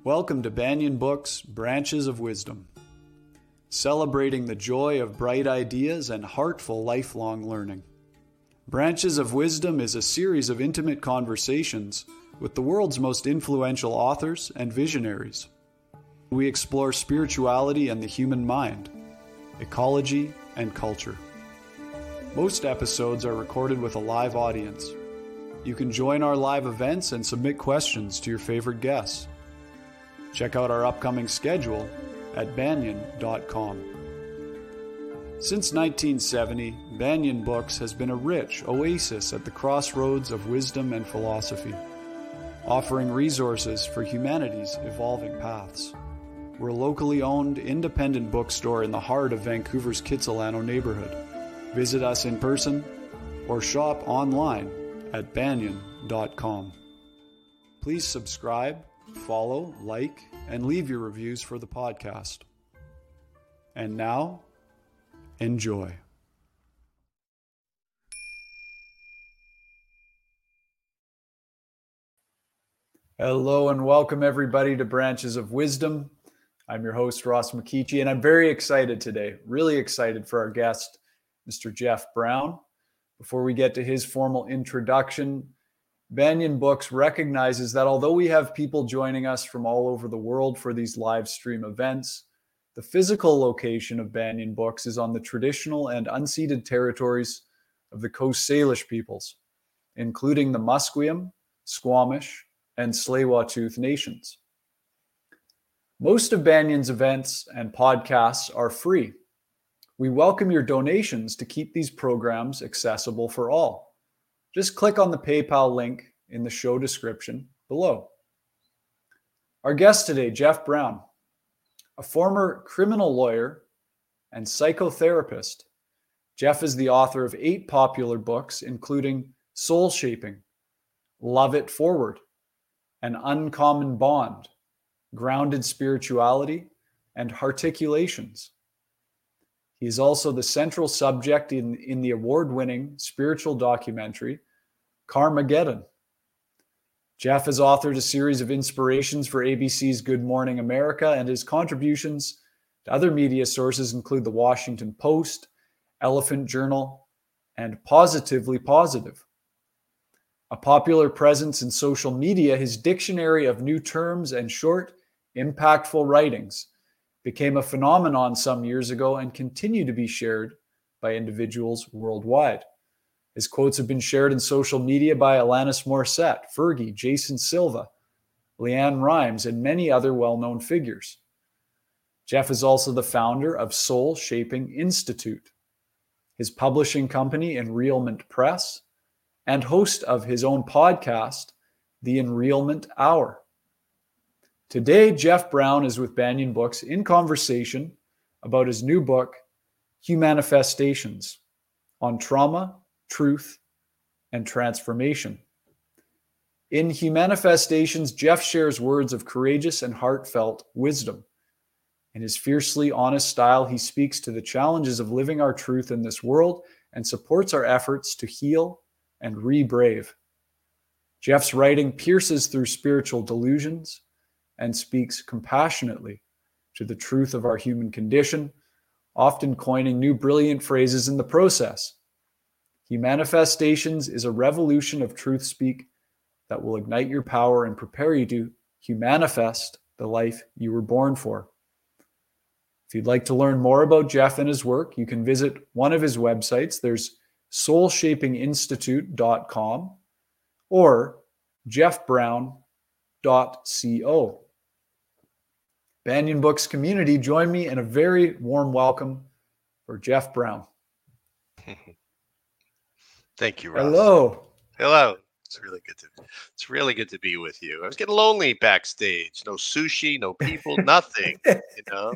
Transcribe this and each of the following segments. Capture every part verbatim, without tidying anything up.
Welcome to Banyan Books, Branches of Wisdom, celebrating the joy of bright ideas and heartful lifelong learning. Branches of Wisdom is a series of intimate conversations with the world's most influential authors and visionaries. We explore spirituality and the human mind, ecology and culture. Most episodes are recorded with a live audience. You can join our live events and submit questions to your favorite guests. Check out our upcoming schedule at banyan dot com. Since nineteen seventy, Banyan Books has been a rich oasis at the crossroads of wisdom and philosophy, offering resources for humanity's evolving paths. We're a locally owned, independent bookstore in the heart of Vancouver's Kitsilano neighborhood. Visit us in person or shop online at banyan dot com. Please subscribe, follow, like, and leave your reviews for the podcast. And now, enjoy. Hello and welcome everybody to Branches of Wisdom. I'm your host, Ross McKeechee, and I'm very excited today, really excited for our guest, Mister Jeff Brown. Before we get to his formal introduction, Banyan Books recognizes that although we have people joining us from all over the world for these live stream events, the physical location of Banyan Books is on the traditional and unceded territories of the Coast Salish peoples, including the Musqueam, Squamish, and Tsleil-Waututh nations. Most of Banyan's events and podcasts are free. We welcome your donations to keep these programs accessible for all. Just click on the PayPal link in the show description below. Our guest today, Jeff Brown, a former criminal lawyer and psychotherapist. Jeff is the author of eight popular books, including Soul Shaping, Love It Forward, An Uncommon Bond, Grounded Spirituality, and Hearticulations. He is also the central subject in, in the award-winning spiritual documentary, Karmageddon. Jeff has authored a series of inspirations for A B C's Good Morning America, and his contributions to other media sources include The Washington Post, Elephant Journal, and Positively Positive. A popular presence in social media, his dictionary of new terms and short, impactful writings became a phenomenon some years ago and continue to be shared by individuals worldwide. His quotes have been shared in social media by Alanis Morissette, Fergie, Jason Silva, Leanne Rimes, and many other well-known figures. Jeff is also the founder of Soul Shaping Institute, his publishing company, Enrealment Press, and host of his own podcast, The Enrealment Hour. Today, Jeff Brown is with Banyan Books in conversation about his new book, Humanifestations, on trauma, truth, and transformation. In Humanifestations, Jeff shares words of courageous and heartfelt wisdom. In his fiercely honest style, he speaks to the challenges of living our truth in this world and supports our efforts to heal and re-brave. Jeff's writing pierces through spiritual delusions and speaks compassionately to the truth of our human condition, often coining new brilliant phrases in the process. Humanifestations is a revolution of truth speak that will ignite your power and prepare you to humanifest the life you were born for. If you'd like to learn more about Jeff and his work, you can visit one of his websites. There's soul shaping institute dot com or jeff brown dot co. Banyan Books community, join me in a very warm welcome for Jeff Brown. Thank you, Ross. Hello. Hello. It's really good to it's really good to be with you. I was getting lonely backstage. No sushi, no people, nothing. You know.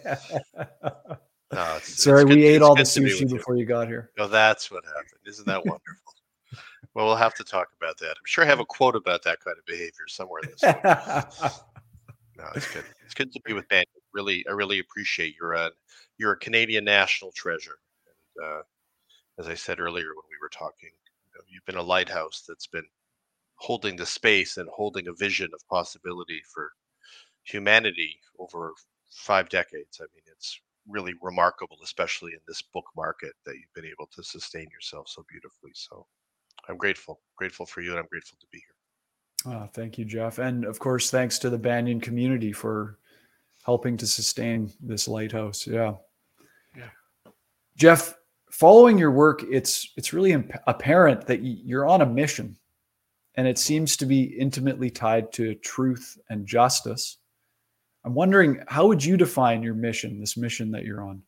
No, it's, Sorry, it's good, we ate all the to be sushi before you. you got here. Oh, that's what happened. Isn't that wonderful? Well, we'll have to talk about that. I'm sure I have a quote about that kind of behavior somewhere in this. No, it's good. It's good to be with Banyan. Really, I really appreciate you're a you're a Canadian national treasure. And uh, as I said earlier when we were talking, you know, you've been a lighthouse that's been holding the space and holding a vision of possibility for humanity over five decades. I mean, it's really remarkable, especially in this book market, that you've been able to sustain yourself so beautifully. So I'm grateful, grateful for you, and I'm grateful to be here. Oh, thank you, Jeff. And of course, thanks to the Banyan community for helping to sustain this lighthouse. Yeah. Yeah. Jeff, following your work, it's it's really imp- apparent that you're on a mission, and it seems to be intimately tied to truth and justice. I'm wondering, how would you define your mission, this mission that you're on?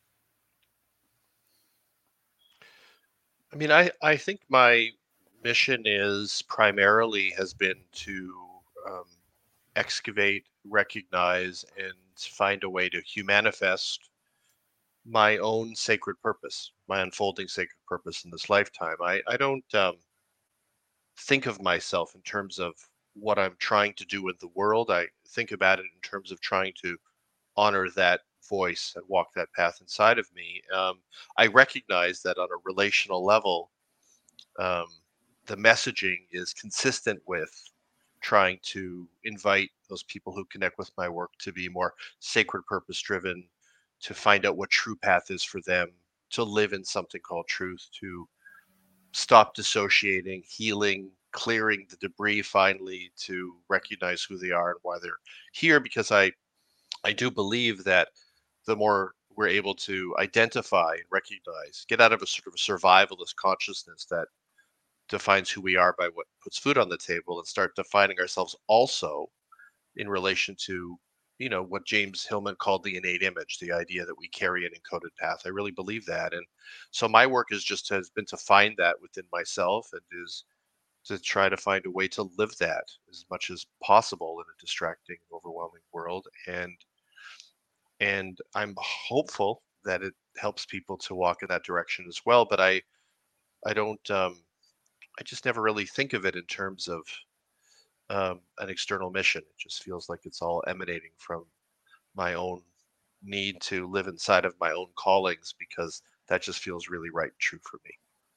I mean, I, I think my mission is primarily has been to um, excavate, recognize, and find a way to humanifest my own sacred purpose, my unfolding sacred purpose in this lifetime. I, I don't um, think of myself in terms of what I'm trying to do in the world. I think about it in terms of trying to honor that voice and walk that path inside of me. Um, I recognize that on a relational level, um, the messaging is consistent with trying to invite those people who connect with my work to be more sacred purpose driven, to find out what true path is for them, to live in something called truth, to stop dissociating, healing, clearing the debris finally, to recognize who they are and why they're here. Because I, I do believe that the more we're able to identify and recognize, get out of a sort of a survivalist consciousness that defines who we are by what puts food on the table, and start defining ourselves also in relation to, you know, what James Hillman called the innate image, the idea that we carry an encoded path. I really believe that. And so my work is just has been to find that within myself, and is to try to find a way to live that as much as possible in a distracting, overwhelming world. And and I'm hopeful that it helps people to walk in that direction as well. But I I don't um, I just never really think of it in terms of um, an external mission. It just feels like it's all emanating from my own need to live inside of my own callings, because that just feels really right and true for me.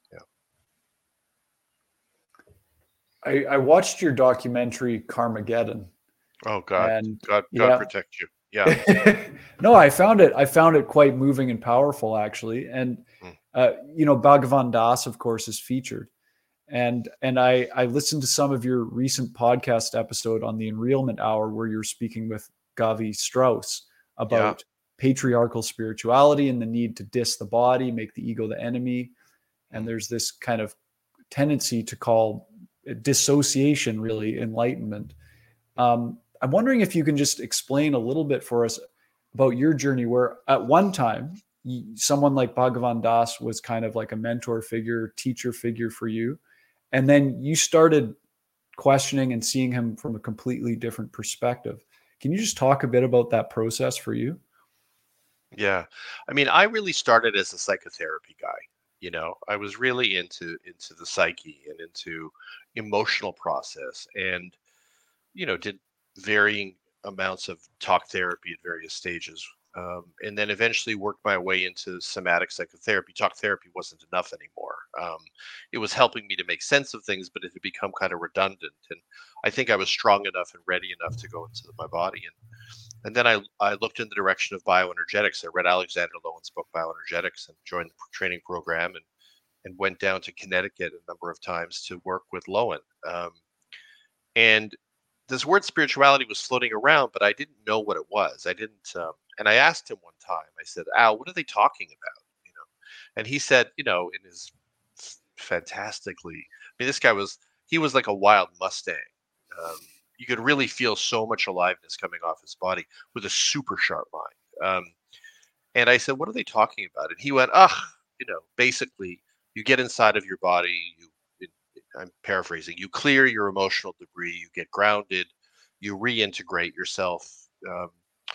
Yeah. I, I watched your documentary Carmageddon. Oh God, and God, God yeah. protect you. Yeah. No, I found it. I found it quite moving and powerful, actually. And Mm. uh, you know, Bhagavan Das, of course, is featured. And and I I listened to some of your recent podcast episode on the Enrealment Hour, where you're speaking with Gavi Strauss about yeah. patriarchal spirituality and the need to diss the body, make the ego the enemy. And Mm. there's this kind of tendency to call dissociation really enlightenment. Um, I'm wondering if you can just explain a little bit for us about your journey, where at one time, someone like Bhagavan Das was kind of like a mentor figure, teacher figure for you. And then you started questioning and seeing him from a completely different perspective. Can you just talk a bit about that process for you? Yeah. I mean, I really started as a psychotherapy guy. You know, I was really into into the psyche and into emotional process, and you know, did varying amounts of talk therapy at various stages. Um, and then eventually worked my way into somatic psychotherapy. Talk therapy wasn't enough anymore. Um, it was helping me to make sense of things, but it had become kind of redundant. And I think I was strong enough and ready enough to go into my body. And and then I, I looked in the direction of bioenergetics. I read Alexander Lowen's book, Bioenergetics, and joined the training program, and and went down to Connecticut a number of times to work with Lowen. Um, and this word spirituality was floating around, but I didn't know what it was. I didn't, um, and I asked him one time. I said, "Al, what are they talking about?" You know, and he said, you know, in his fantastically, I mean, this guy was he was like a wild Mustang. Um, you could really feel so much aliveness coming off his body with a super sharp mind. Um, and I said, "What are they talking about?" And he went, "Ah, you know, basically, you get inside of your body, you." I'm paraphrasing, you clear your emotional debris, you get grounded, you reintegrate yourself, um,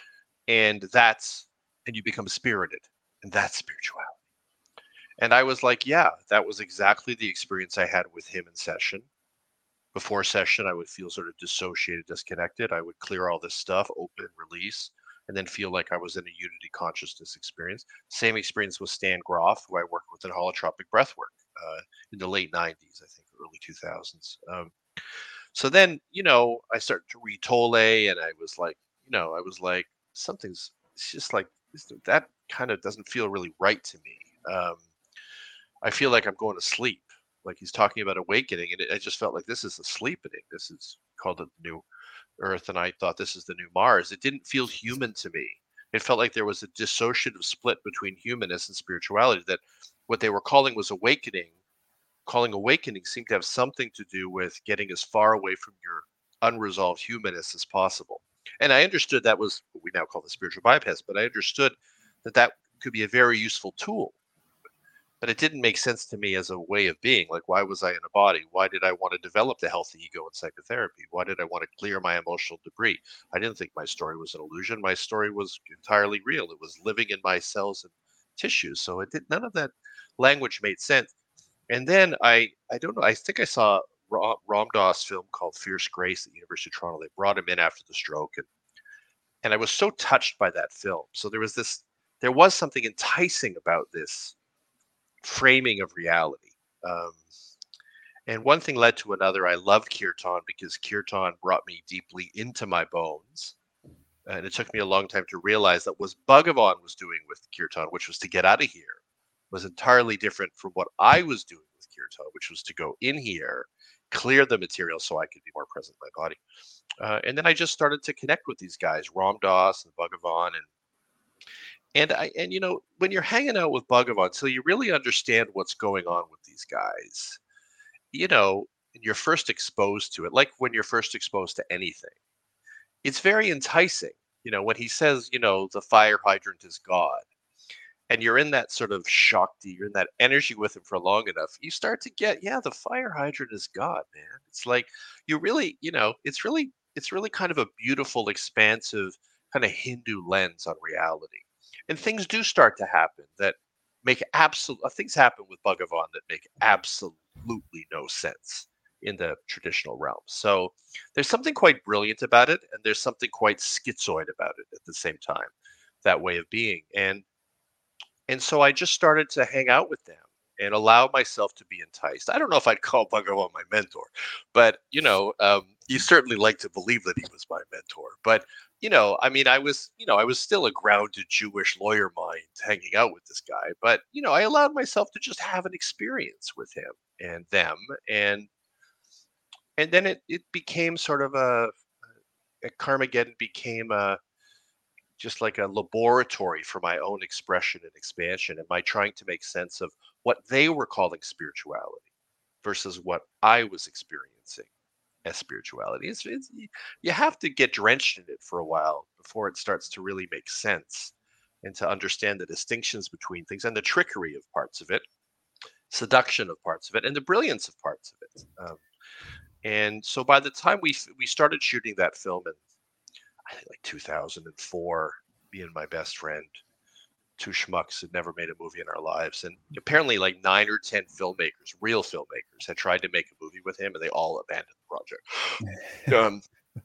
and that's, and you become spirited, and that's spirituality. And I was like, yeah, that was exactly the experience I had with him in session. Before session, I would feel sort of dissociated, disconnected. I would clear all this stuff, open, release, and then feel like I was in a unity consciousness experience. Same experience with Stan Groff, who I worked with in holotropic breathwork uh, in the late nineties, I think, early two thousands. Um, so then, you know, I started to read Tolle, and I was like, you know, I was like, something's, it's just like, that kind of doesn't feel really right to me. Um, I feel like I'm going to sleep. Like he's talking about awakening, and it, I just felt like this is a sleepening. This is called the new Earth, and I thought this is the new Mars. It didn't feel human to me. It felt like there was a dissociative split between humanness and spirituality, that what they were calling was awakening, calling awakening seemed to have something to do with getting as far away from your unresolved humanness as possible. And I understood that was what we now call the spiritual bypass, but I understood that that could be a very useful tool. But it didn't make sense to me as a way of being. Like, why was I in a body? Why did I want to develop the healthy ego in psychotherapy? Why did I want to clear my emotional debris? I didn't think my story was an illusion. My story was entirely real. It was living in my cells and tissues. So it did, none of that language made sense. And then I, I don't know, I think I saw Ram, Ram Dass film called Fierce Grace at the University of Toronto. They brought him in after the stroke. And, and I was so touched by that film. So there was this, there was something enticing about this framing of reality. Um, and one thing led to another. I loved Kirtan because Kirtan brought me deeply into my bones. And it took me a long time to realize that what Bhagavan was doing with Kirtan, which was to get out of here, was entirely different from what I was doing with Kirtan, which was to go in here, clear the material so I could be more present in my body. Uh, and then I just started to connect with these guys, Ram Dass and Bhagavan, and And I and you know, when you're hanging out with Bhagavan, so you really understand what's going on with these guys, you know, and you're first exposed to it, like when you're first exposed to anything, it's very enticing. You know, when he says, you know, the fire hydrant is God, and you're in that sort of shakti, you're in that energy with him for long enough, you start to get, yeah, the fire hydrant is God, man. It's like you really, you know, it's really, it's really kind of a beautiful, expansive kind of Hindu lens on reality. And things do start to happen that make absolute things happen with Bhagavan that make absolutely no sense in the traditional realm. So there's something quite brilliant about it, and there's something quite schizoid about it at the same time, that way of being. And and so I just started to hang out with them and allow myself to be enticed. I don't know if I'd call Bhagavan my mentor, but you know, um, he certainly liked to believe that he was my mentor. But you know, I mean, I was, you know, I was still a grounded Jewish lawyer mind hanging out with this guy. But you know, I allowed myself to just have an experience with him and them, and and then it it became sort of a, a Carmageddon became a just like a laboratory for my own expression and expansion and my trying to make sense of what they were calling spirituality versus what I was experiencing as spirituality. It's, it's, you have to get drenched in it for a while before it starts to really make sense and to understand the distinctions between things and the trickery of parts of it, seduction of parts of it, and the brilliance of parts of it. Um, and so by the time we we started shooting that film in I think like two thousand four, me and my best friend, two schmucks had never made a movie in our lives. And apparently like nine or ten filmmakers, real filmmakers, had tried to make a movie with him and they all abandoned the project. um,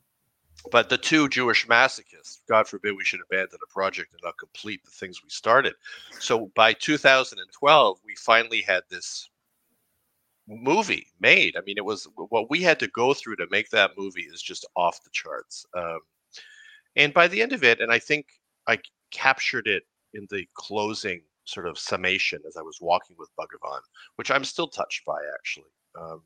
but the two Jewish masochists, God forbid we should abandon a project and not complete the things we started. So by two thousand twelve, we finally had this movie made. I mean, it was what we had to go through to make that movie is just off the charts. Um, And by the end of it, and I think I captured it in the closing sort of summation as I was walking with Bhagavan, which I'm still touched by, actually. Um,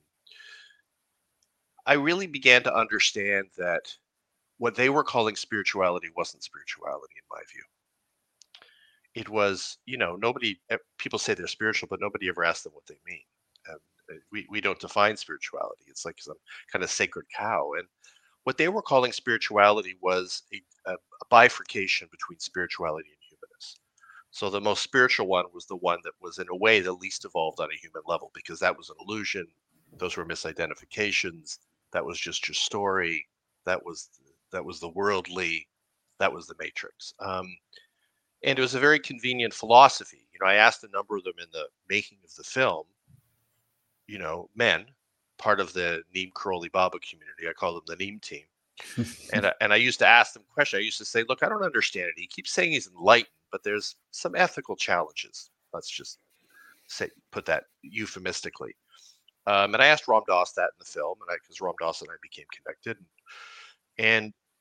I really began to understand that what they were calling spirituality wasn't spirituality, in my view. It was, you know, nobody, eh, people say they're spiritual, but nobody ever asked them what they mean. And uh, we, we don't define spirituality. It's like some kind of sacred cow. And what they were calling spirituality was a, a, a bifurcation between spirituality and humanness. So the most spiritual one was the one that was in a way the least evolved on a human level, because that was an illusion. Those were misidentifications. That was just your story. That was that was the worldly. That was the matrix. Um, and it was a very convenient philosophy. You know, I asked a number of them in the making of the film, you know, men, part of the Neem Karoli Baba community. I call them the Neem team. and, I, and I used to ask them questions. I used to say, look, I don't understand it. He keeps saying he's enlightened, but there's some ethical challenges. Let's just say, put that euphemistically. Um, and I asked Ram Dass that in the film, and because Ram Dass and I became connected. And, and,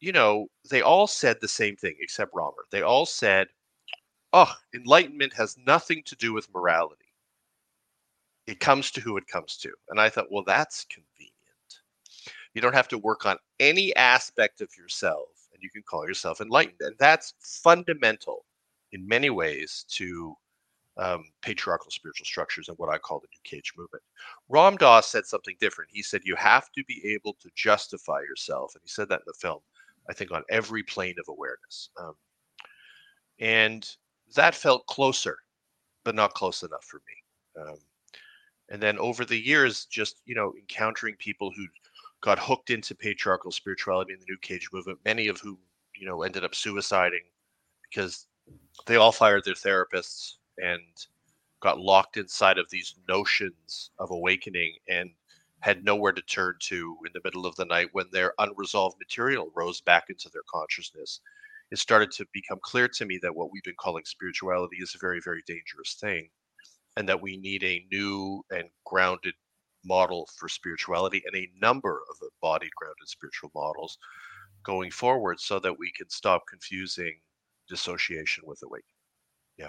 you know, they all said the same thing except Romer. They all said, oh, enlightenment has nothing to do with morality. It comes to who it comes to. And I thought, well, that's convenient. You don't have to work on any aspect of yourself, and you can call yourself enlightened. And that's fundamental in many ways to um, patriarchal spiritual structures and what I call the New Age movement. Ram Dass said something different. He said, you have to be able to justify yourself. And he said that in the film, I think, on every plane of awareness. Um, and that felt closer, but not close enough for me. Um, and then over the years, just, you know, encountering people who got hooked into patriarchal spirituality in the New Age movement, many of whom, you know, ended up suiciding because they all fired their therapists and got locked inside of these notions of awakening and had nowhere to turn to in the middle of the night when their unresolved material rose back into their consciousness. It started to become clear to me that what we've been calling spirituality is a very, very dangerous thing, and that we need a new and grounded model for spirituality and a number of embodied, grounded spiritual models going forward so that we can stop confusing dissociation with awakening. Yeah.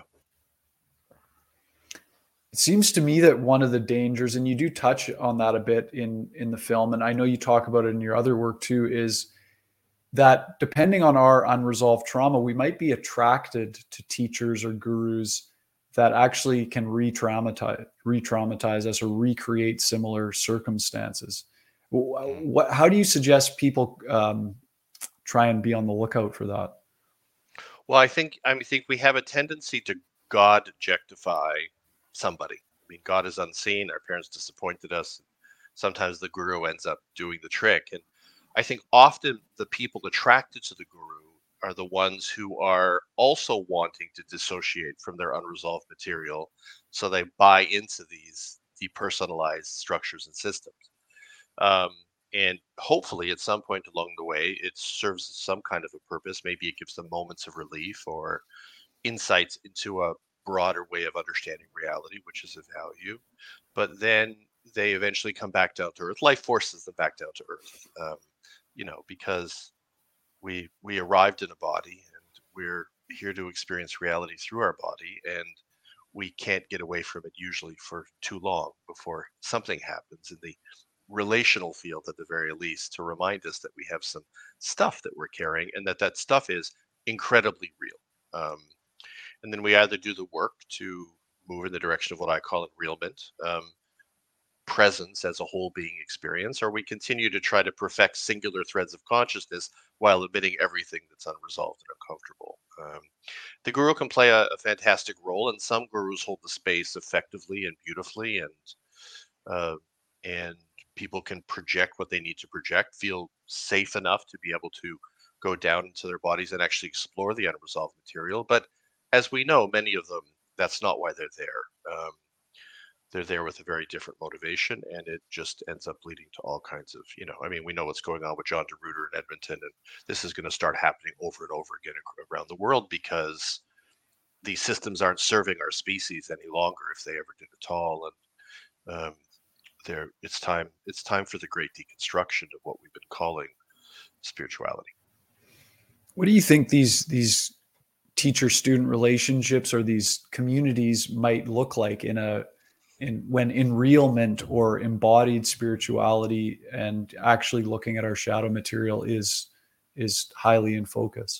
It seems to me that one of the dangers, and you do touch on that a bit in, in the film, and I know you talk about it in your other work too, is that depending on our unresolved trauma, we might be attracted to teachers or gurus that actually can re-traumatize, re-traumatize us or recreate similar circumstances. What, how do you suggest people um, try and be on the lookout for that? Well, I think I think we have a tendency to God objectify somebody. I mean, God is unseen. Our parents disappointed us. Sometimes the guru ends up doing the trick. And I think often the people attracted to the guru are the ones who are also wanting to dissociate from their unresolved material. So they buy into these depersonalized structures and systems. Um, and hopefully at some point along the way, it serves some kind of a purpose. Maybe it gives them moments of relief or insights into a broader way of understanding reality, which is of value. But then they eventually come back down to earth. Life forces them back down to earth, um, you know, because we we arrived in a body and we're here to experience reality through our body, and we can't get away from it usually for too long before something happens in the relational field at the very least to remind us that we have some stuff that we're carrying and that that stuff is incredibly real. Um, and then we either do the work to move in the direction of what I call enrealment, um, presence as a whole being experience, or we continue to try to perfect singular threads of consciousness while omitting everything that's unresolved and uncomfortable. Um, the guru can play a, a fantastic role, and some gurus hold the space effectively and beautifully, and uh, and people can project what they need to project, feel safe enough to be able to go down into their bodies and actually explore the unresolved material. But as we know, many of them, that's not why they're there. Um, they're there with a very different motivation, and it just ends up leading to all kinds of, you know, I mean, we know what's going on with John DeRuyter in Edmonton, and this is going to start happening over and over again around the world because these systems aren't serving our species any longer, if they ever did at all. And um, there, it's time. It's time for the great deconstruction of what we've been calling spirituality. What do you think these these teacher-student relationships or these communities might look like in a in when enrealment or embodied spirituality and actually looking at our shadow material is is highly in focus?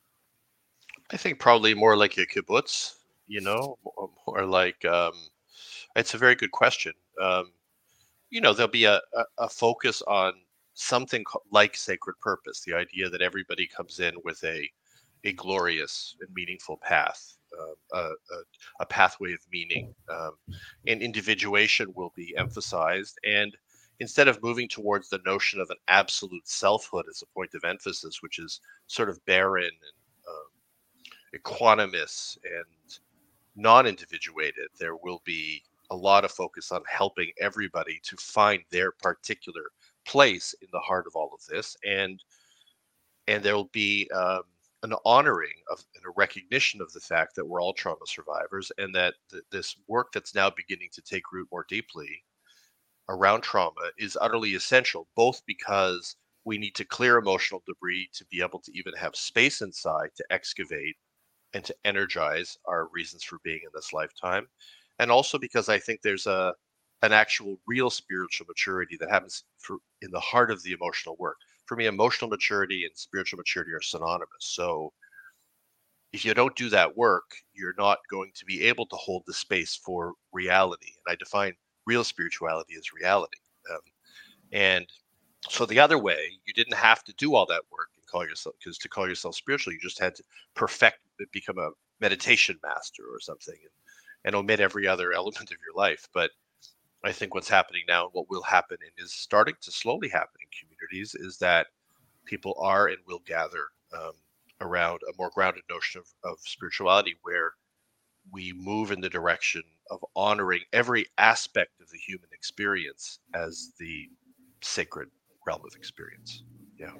I think probably more like a kibbutz, you know, more, more like um, it's a very good question. Um, you know, there'll be a, a, a focus on something like sacred purpose, the idea that everybody comes in with a a glorious and meaningful path, um, a, a, a pathway of meaning, um, and individuation will be emphasized. And instead of moving towards the notion of an absolute selfhood as a point of emphasis, which is sort of barren and um, equanimous and non-individuated, there will be a lot of focus on helping everybody to find their particular place in the heart of all of this. And and there will be um, an honoring of and a recognition of the fact that we're all trauma survivors, and that th- this work that's now beginning to take root more deeply around trauma is utterly essential, both because we need to clear emotional debris to be able to even have space inside to excavate and to energize our reasons for being in this lifetime. And also because I think there's a an actual real spiritual maturity that happens for, in the heart of the emotional work. For me, emotional maturity and spiritual maturity are synonymous. So if you don't do that work, you're not going to be able to hold the space for reality. And I define real spirituality as reality. Um, and so the other way, you didn't have to do all that work and call yourself, because to call yourself spiritual, you just had to perfect, become a meditation master or something, and, and omit every other element of your life. But I think what's happening now and what will happen and is starting to slowly happen in communities is that people are and will gather um, around a more grounded notion of, of spirituality, where we move in the direction of honoring every aspect of the human experience as the sacred realm of experience. Yeah.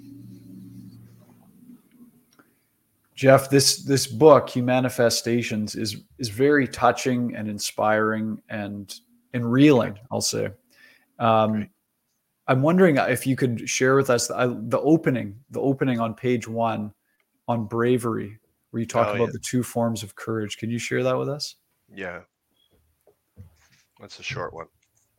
Jeff, this this book, Humanifestations, is is very touching and inspiring and and reeling, I'll say. Um, Great. I'm wondering if you could share with us the, the opening, the opening on page one on bravery, where you talk Oh, about yeah. the two forms of courage. Can you share that with us? Yeah. That's a short one.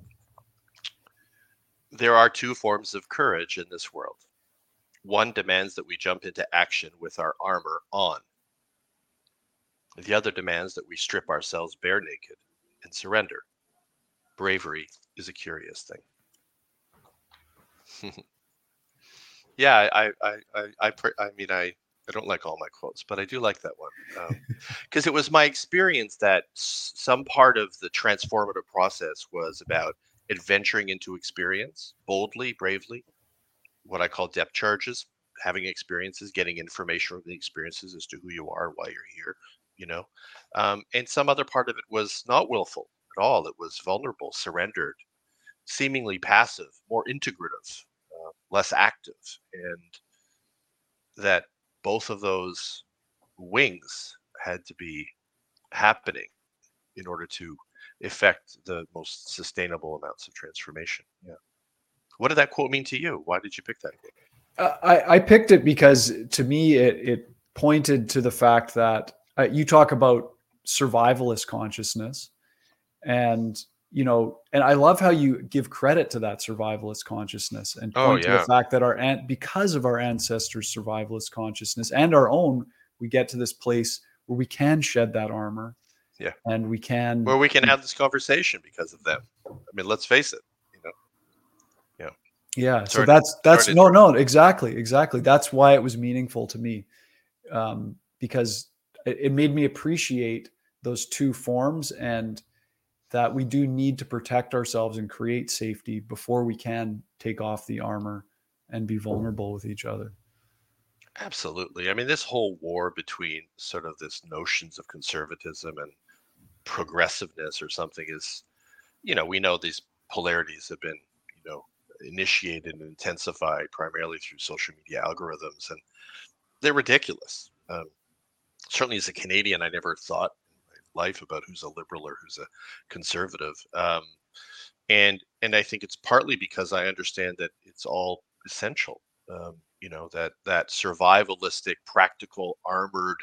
There are two forms of courage in this world. One demands that we jump into action with our armor on. The other demands that we strip ourselves bare naked and surrender. Bravery is a curious thing. Yeah, I, I, I, I, pr- I mean, I, I don't like all my quotes, but I do like that one because um, it was my experience that s- some part of the transformative process was about adventuring into experience boldly, bravely, what I call depth charges, having experiences, getting information from the experiences as to who you are, why you're here, you know. Um, and some other part of it was not willful at all. It was vulnerable, surrendered, seemingly passive, more integrative, uh, less active. And that both of those wings had to be happening in order to effect the most sustainable amounts of transformation. Yeah. What did that quote mean to you? Why did you pick that quote? Uh, I, I picked it because to me it, it pointed to the fact that uh, you talk about survivalist consciousness, and you know, and I love how you give credit to that survivalist consciousness and Oh, point to the yeah. fact that our aunt, because of our ancestors' survivalist consciousness and our own, we get to this place where we can shed that armor. Yeah. And we can, Where we can have this conversation because of them. I mean, let's face it, you know. Yeah. yeah. So Sorry to, that's sorry that's to no, interrupt. no, exactly, exactly. That's why it was meaningful to me, um, because it, it made me appreciate those two forms, and that we do need to protect ourselves and create safety before we can take off the armor and be vulnerable with each other. Absolutely. I mean, this whole war between sort of this notions of conservatism and progressiveness or something is, you know, we know these polarities have been, you know, initiated and intensified primarily through social media algorithms, and they're ridiculous. Um, certainly, as a Canadian, I never thought in my life about who's a liberal or who's a conservative, um, and and I think it's partly because I understand that it's all essential. Um, you know, that that survivalistic, practical, armored,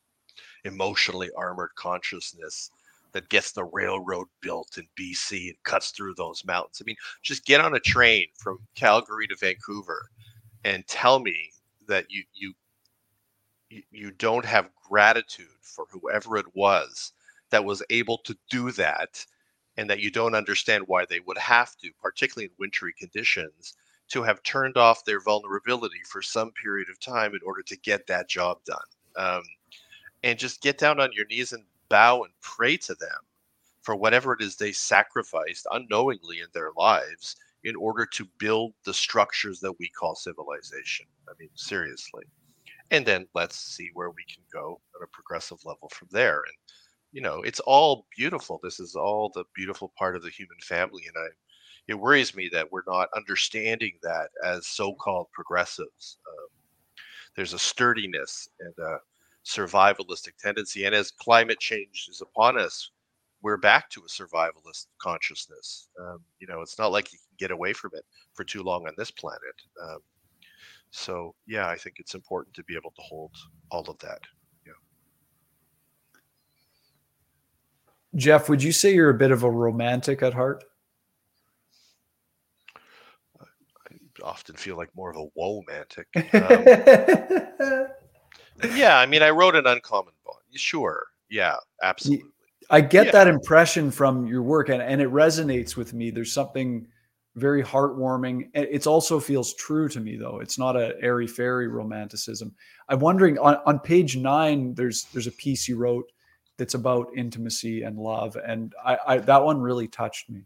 emotionally armored consciousness that gets the railroad built in B C and cuts through those mountains. I mean, just get on a train from Calgary to Vancouver and tell me that you you you, you don't have gratitude for whoever it was that was able to do that, and that you don't understand why they would have to, particularly in wintry conditions, to have turned off their vulnerability for some period of time in order to get that job done. Um, and just get down on your knees and bow and pray to them for whatever it is they sacrificed unknowingly in their lives in order to build the structures that we call civilization. I mean, seriously. And then let's see where we can go on a progressive level from there. And, you know, it's all beautiful. This is all the beautiful part of the human family. And I, it worries me that we're not understanding that as so-called progressives. Um, there's a sturdiness and a survivalistic tendency. And as climate change is upon us, we're back to a survivalist consciousness. Um, you know, it's not like you can get away from it for too long on this planet. Um, So yeah, I think it's important to be able to hold all of that. Yeah. Jeff, would you say you're a bit of a romantic at heart? I often feel like more of a womantic. Um, yeah, I mean, I wrote an Uncommon Bond. Sure. Yeah, absolutely. I get yeah. that impression from your work, and, and it resonates with me. There's something very heartwarming. It also feels true to me, though. It's not a airy-fairy romanticism. I'm wondering, on, on page nine, there's there's a piece you wrote that's about intimacy and love, and I, I that one really touched me.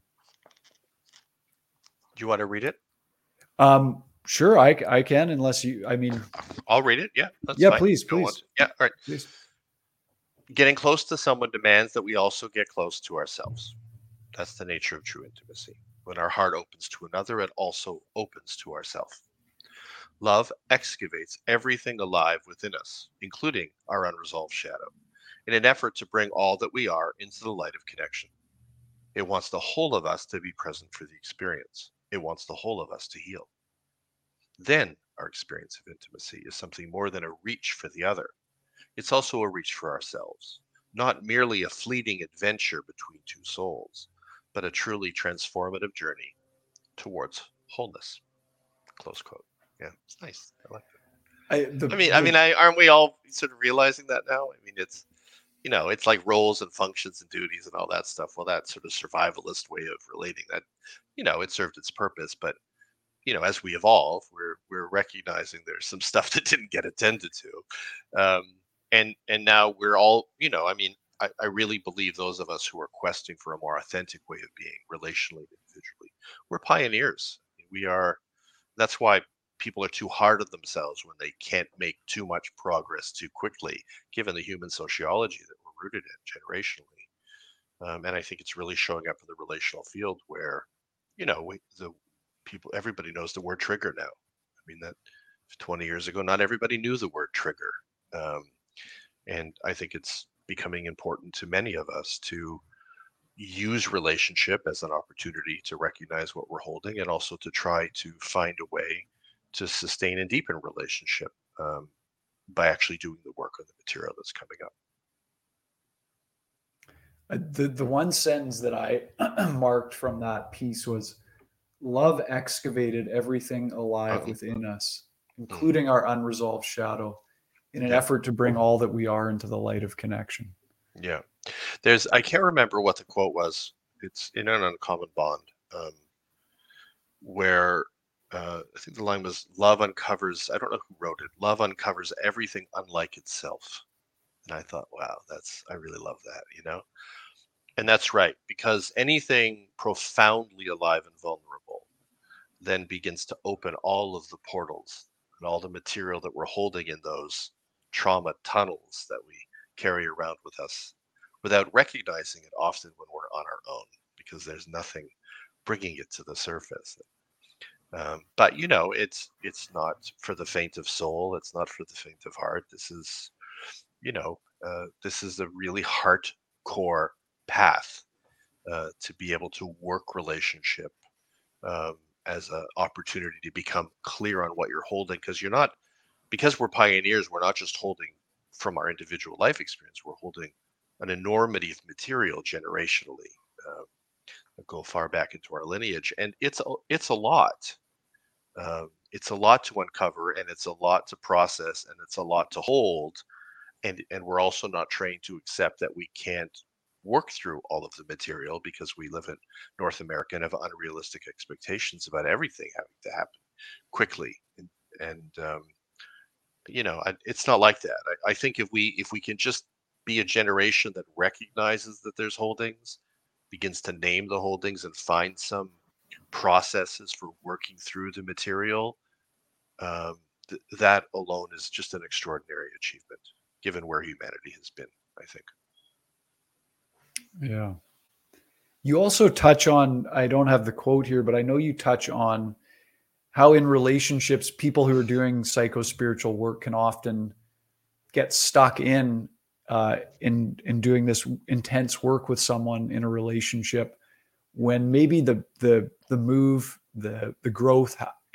Do you want to read it? Um, sure, I, I can, unless you, I mean. I'll read it, yeah. That's yeah, fine. please, please. Yeah, all right. Please. Getting close to someone demands that we also get close to ourselves. That's the nature of true intimacy. When our heart opens to another, it also opens to ourselves. Love excavates everything alive within us, including our unresolved shadow, in an effort to bring all that we are into the light of connection. It wants the whole of us to be present for the experience. It wants the whole of us to heal. Then our experience of intimacy is something more than a reach for the other. It's also a reach for ourselves, not merely a fleeting adventure between two souls, but a truly transformative journey towards wholeness. Close quote. Yeah, it's nice. I like it. I, the, I mean, the, I mean, I, aren't we all sort of realizing that now? I mean, it's, you know, it's like roles and functions and duties and all that stuff. Well, that sort of survivalist way of relating that, you know, it served its purpose, but you know, as we evolve, we're we're recognizing there's some stuff that didn't get attended to, um, and and now we're all, you know, I mean, I, I really believe those of us who are questing for a more authentic way of being, relationally, individually, we're pioneers. We are. That's why people are too hard on themselves when they can't make too much progress too quickly, given the human sociology that we're rooted in generationally. Um, and I think it's really showing up in the relational field where, you know, we, the people, everybody knows the word trigger now. I mean, that twenty years ago, not everybody knew the word trigger. Um, and I think it's becoming important to many of us to use relationship as an opportunity to recognize what we're holding, and also to try to find a way to sustain and deepen relationship um, by actually doing the work on the material that's coming up. The, the one sentence that I marked from that piece was, love excavated everything alive Uh-huh. within us, including mm-hmm. our unresolved shadow, in an yeah. effort to bring all that we are into the light of connection. Yeah. There's, I can't remember what the quote was. It's in an Uncommon Bond, um, where uh, I think the line was, love uncovers, I don't know who wrote it, love uncovers everything unlike itself. And I thought, wow, that's, I really love that, you know? And that's right, because anything profoundly alive and vulnerable then begins to open all of the portals and all the material that we're holding in those trauma tunnels that we carry around with us without recognizing it often when we're on our own, because there's nothing bringing it to the surface. Um, but, you know, it's it's not for the faint of soul. It's not for the faint of heart. This is, you know, uh, this is a really hardcore path uh, to be able to work relationship um, as an opportunity to become clear on what you're holding, because you're not, because we're pioneers, we're not just holding from our individual life experience, we're holding an enormity of material generationally, uh, go far back into our lineage, and it's a, it's a lot. Um, it's a lot to uncover, and it's a lot to process, and it's a lot to hold, and and we're also not trained to accept that we can't work through all of the material because we live in North America and have unrealistic expectations about everything having to happen quickly, and, and um, you know, I, it's not like that. I, I think if we if we can just be a generation that recognizes that there's holdings, begins to name the holdings, and find some processes for working through the material, um, th- that alone is just an extraordinary achievement, given where humanity has been, I think. Yeah. You also touch on, I don't have the quote here, but I know you touch on how in relationships, people who are doing psycho-spiritual work can often get stuck in uh, in in doing this intense work with someone in a relationship, when maybe the the the move, the the growth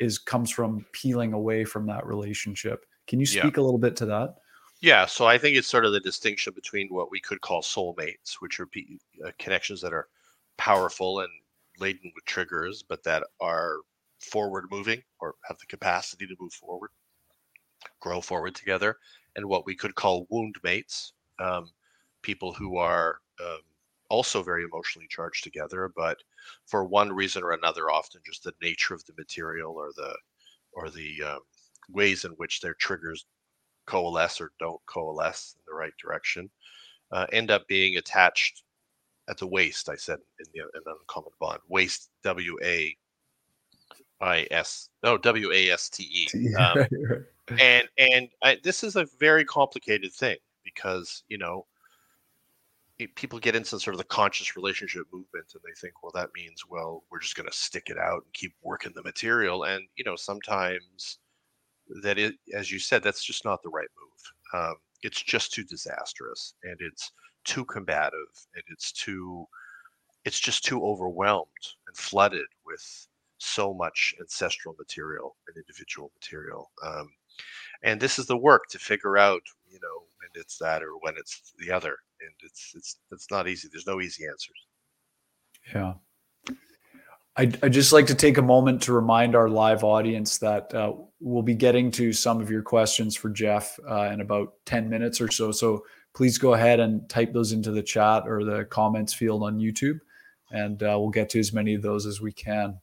is comes from peeling away from that relationship. Can you Yeah. speak a little bit to that? Yeah, so I think it's sort of the distinction between what we could call soulmates, which are pe- uh, connections that are powerful and laden with triggers, but that are forward moving or have the capacity to move forward, grow forward together, and what we could call wound mates, um, people who are um, also very emotionally charged together, but for one reason or another, often just the nature of the material or the or the um, ways in which their triggers coalesce or don't coalesce in the right direction, uh, end up being attached at the waist. I said in the in uncommon bond, waist, W A I S, no, W A S T E. Um, Right, right. and and I, this is a very complicated thing because you know it, people get into sort of the conscious relationship movement and they think, well, that means, well, we're just going to stick it out and keep working the material. And you know, sometimes that is, as you said, that's just not the right move. Um, it's just too disastrous, and it's too combative, and it's too, it's just too overwhelmed and flooded with so much ancestral material and individual material. Um, and this is the work to figure out, you know, when it's that or when it's the other, and it's it's it's not easy. There's no easy answers. Yeah. I'd, I'd just like to take a moment to remind our live audience that uh, we'll be getting to some of your questions for Jeff uh, in about ten minutes or so. So please go ahead and type those into the chat or the comments field on YouTube, and uh, we'll get to as many of those as we can.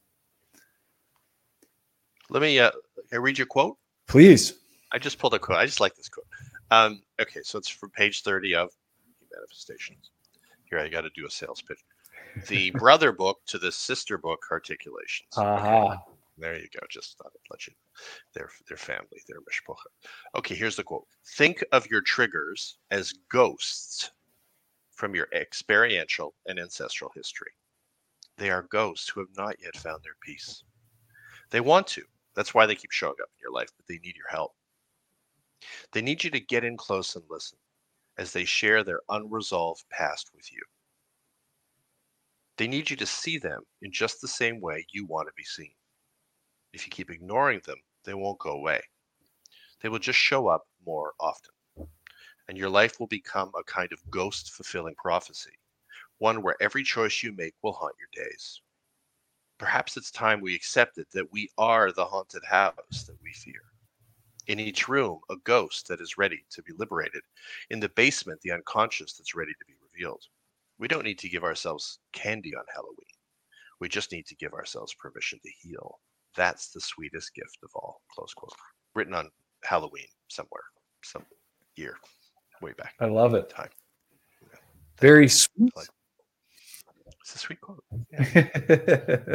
Let me uh, I read your quote. Please. I just pulled a quote. I just like this quote. Um, okay, so it's from page thirty of Manifestations. Here, I got to do a sales pitch. The brother book to the sister book, Articulations. Aha. Okay, there you go. Just thought I'd let you know. Their, their family, their mishpocha. Okay, here's the quote. Think of your triggers as ghosts from your experiential and ancestral history. They are ghosts who have not yet found their peace. They want to. That's why they keep showing up in your life, but they need your help. They need you to get in close and listen as they share their unresolved past with you. They need you to see them in just the same way you want to be seen. If you keep ignoring them, they won't go away. They will just show up more often. And your life will become a kind of ghost-fulfilling prophecy, one where every choice you make will haunt your days. Perhaps it's time we accepted that we are the haunted house that we fear. In each room, a ghost that is ready to be liberated. In the basement, the unconscious that's ready to be revealed. We don't need to give ourselves candy on Halloween. We just need to give ourselves permission to heal. That's the sweetest gift of all, close quote. Written on Halloween somewhere, some year, way back. I love it. Time. Yeah. Very sweet. Like, it's a sweet quote. Yeah.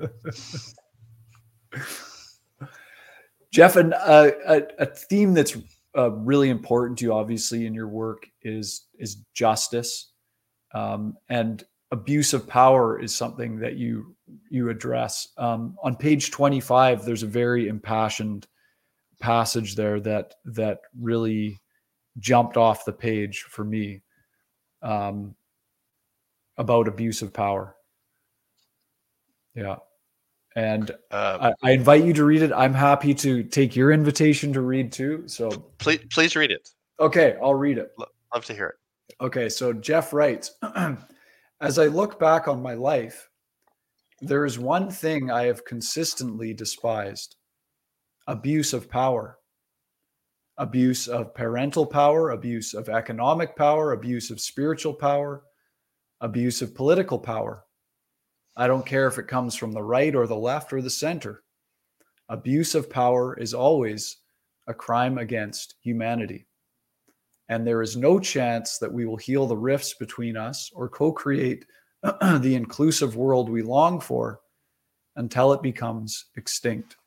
Jeff, and uh, a, a theme that's uh, really important to you, obviously, in your work is is justice, um, and abuse of power is something that you you address. Um, on page twenty-five, there's a very impassioned passage there that that really jumped off the page for me, um, about abuse of power. Yeah. And um, I, I invite you to read it. I'm happy to take your invitation to read too. So please, please read it. Okay, I'll read it. Love to hear it. Okay, so Jeff writes, as I look back on my life, there is one thing I have consistently despised: abuse of power. Abuse of parental power, abuse of economic power, abuse of spiritual power, abuse of political power. I don't care if it comes from the right or the left or the center. Abuse of power is always a crime against humanity. And there is no chance that we will heal the rifts between us or co-create the inclusive world we long for until it becomes extinct.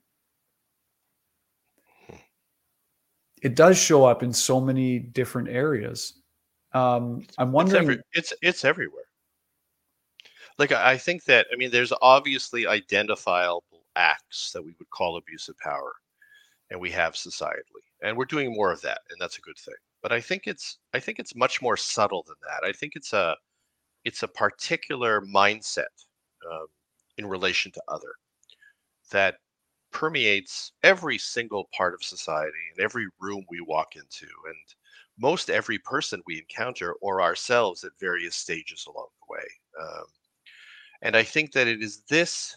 It does show up in so many different areas. Um, I'm wondering. It's, every, it's, it's everywhere. Like, I think that, I mean, there's obviously identifiable acts that we would call abuse of power, and we have societally, and we're doing more of that, and that's a good thing. But I think it's, I think it's much more subtle than that. I think it's a, it's a particular mindset um, in relation to other that permeates every single part of society and every room we walk into, and most every person we encounter or ourselves at various stages along the way. Um, and I think that it is this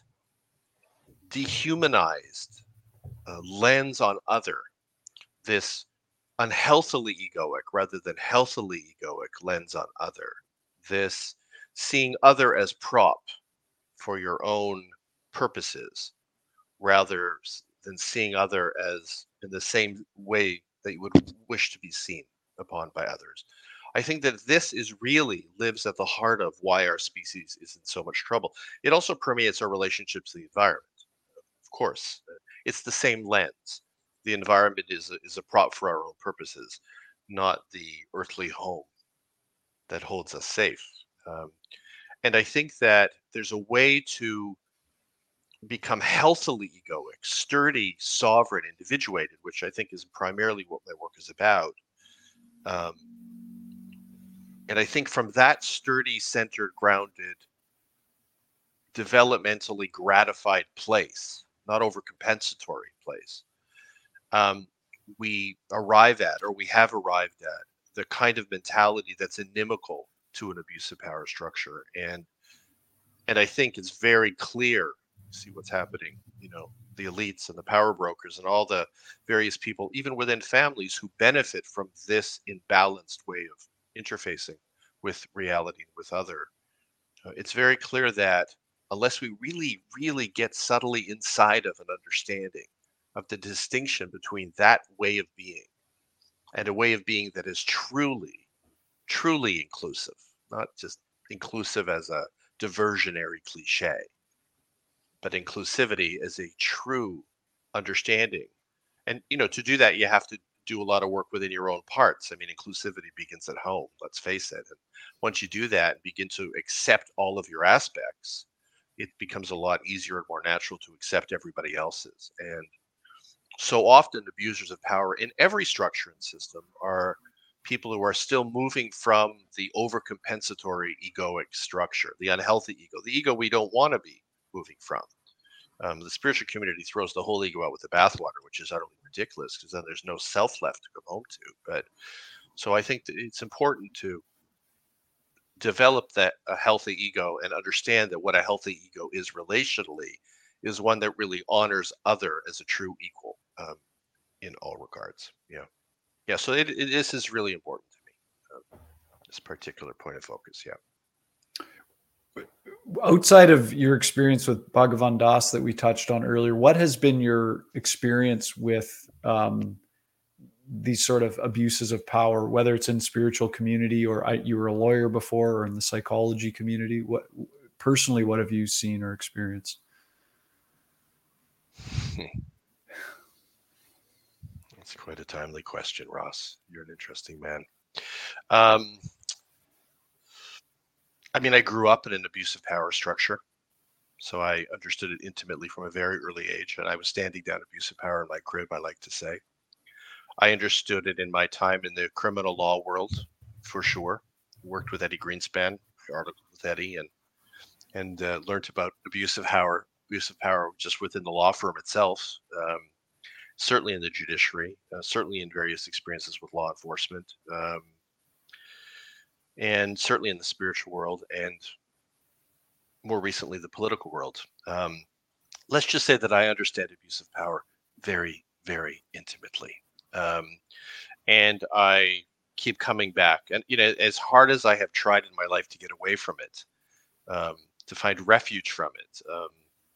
dehumanized uh, lens on other, this unhealthily egoic rather than healthily egoic lens on other, this seeing other as prop for your own purposes rather than seeing other as in the same way that you would wish to be seen upon by others. I think that this is really lives at the heart of why our species is in so much trouble. It also permeates our relationships to the environment. Of course, it's the same lens. The environment is a, is a prop for our own purposes, not the earthly home that holds us safe. Um, and I think that there's a way to become healthily egoic, sturdy, sovereign, individuated, which I think is primarily what my work is about. Um, and I think from that sturdy, centered, grounded, developmentally gratified place, not overcompensatory place, um, we arrive at, or we have arrived at, the kind of mentality that's inimical to an abusive power structure. And and I think it's very clear. See what's happening, you know, the elites and the power brokers and all the various people, even within families, who benefit from this imbalanced way of interfacing with reality and with other. Uh, it's very clear that unless we really, really get subtly inside of an understanding of the distinction between that way of being and a way of being that is truly, truly inclusive, not just inclusive as a diversionary cliche, but inclusivity as a true understanding. And, you know, to do that, you have to do a lot of work within your own parts. I mean, inclusivity begins at home, let's face it. And once you do that and begin to accept all of your aspects, it becomes a lot easier and more natural to accept everybody else's. And so often abusers of power in every structure and system are people who are still moving from the overcompensatory egoic structure, the unhealthy ego, the ego we don't want to be moving from. Um, the spiritual community throws the whole ego out with the bathwater, which is utterly ridiculous because then there's no self left to come home to. But so I think that it's important to develop that a healthy ego and understand that what a healthy ego is relationally is one that really honors other as a true equal um, in all regards. Yeah. Yeah. So it, it, this is really important to me, um, this particular point of focus. Yeah. Outside of your experience with Bhagavan Das that we touched on earlier, what has been your experience with um, these sort of abuses of power, whether it's in spiritual community or I, you were a lawyer before or in the psychology community? What personally, what have you seen or experienced? That's quite a timely question, Ross. You're an interesting man. Um, I mean, I grew up in an abusive power structure, so I understood it intimately from a very early age, and I was standing down abusive power in my crib, I like to say. I understood it in my time in the criminal law world, for sure. Worked with Eddie Greenspan, articles with Eddie, and and uh, learned about abusive power, abusive power just within the law firm itself. Um, certainly in the judiciary, uh, certainly in various experiences with law enforcement. Um, and certainly in the spiritual world, and more recently the political world. Um, let's just say that I understand abuse of power very, very intimately, um, and I keep coming back. And you know, as hard as I have tried in my life to get away from it, um, to find refuge from it, um,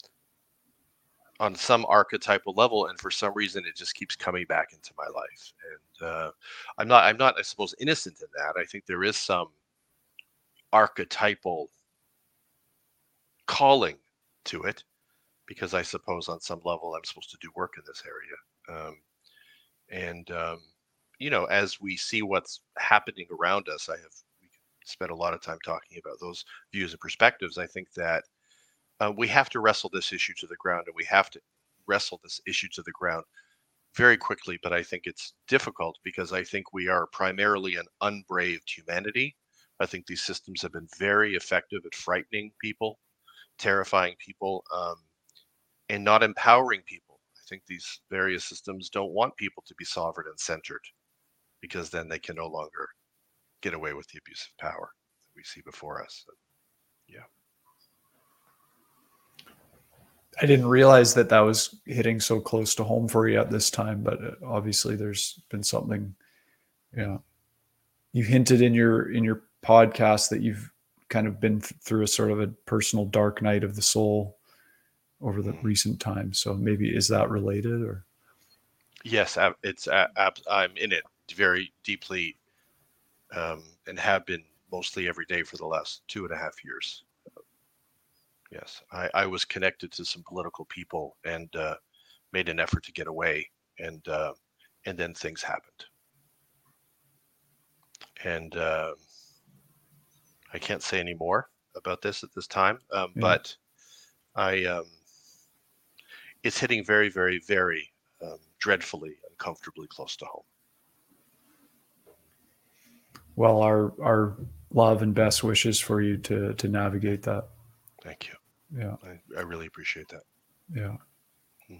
on some archetypal level, and for some reason it just keeps coming back into my life. And uh, I'm not, I'm not, I suppose, innocent in that. I think there is some archetypal calling to it, because I suppose on some level I'm supposed to do work in this area. Um, and um, you know, as we see what's happening around us, I have we spent a lot of time talking about those views and perspectives. I think that uh, we have to wrestle this issue to the ground, and we have to wrestle this issue to the ground very quickly. But I think it's difficult because I think we are primarily an unbraved humanity. I think these systems have been very effective at frightening people, terrifying people, um, and not empowering people think these various systems don't want people to be sovereign and centered, because then they can no longer get away with the abuse of power that we see before us. Yeah. I didn't realize that that was hitting so close to home for you at this time, but obviously there's been something. Yeah. You hinted in your in your podcast that you've kind of been through a sort of a personal dark night of the soul over the recent times. So maybe is that related or? Yes, it's I'm in it very deeply, um, and have been mostly every day for the last two and a half years. Yes, I, I was connected to some political people and uh, made an effort to get away, and uh, and then things happened, and uh, I can't say any more about this at this time. Um, yeah. But I, um, it's hitting very, very, very um, dreadfully, uncomfortably close to home. Well, our our love and best wishes for you to to navigate that. Thank you. Yeah, I, I really appreciate that. Yeah. Hmm.